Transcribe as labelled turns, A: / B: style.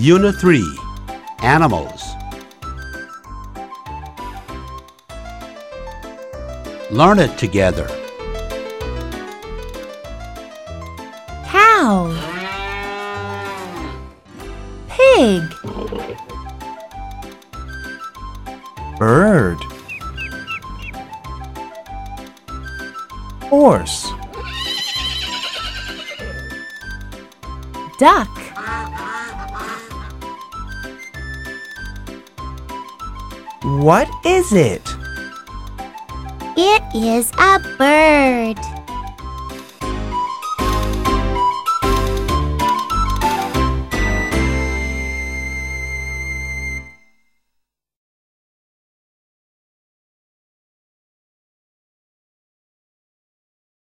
A: Unit 3, Animals. Learn it together.
B: Cow, pig,
C: Bird, horse,
B: duck,
C: what is it?
D: It is a bird.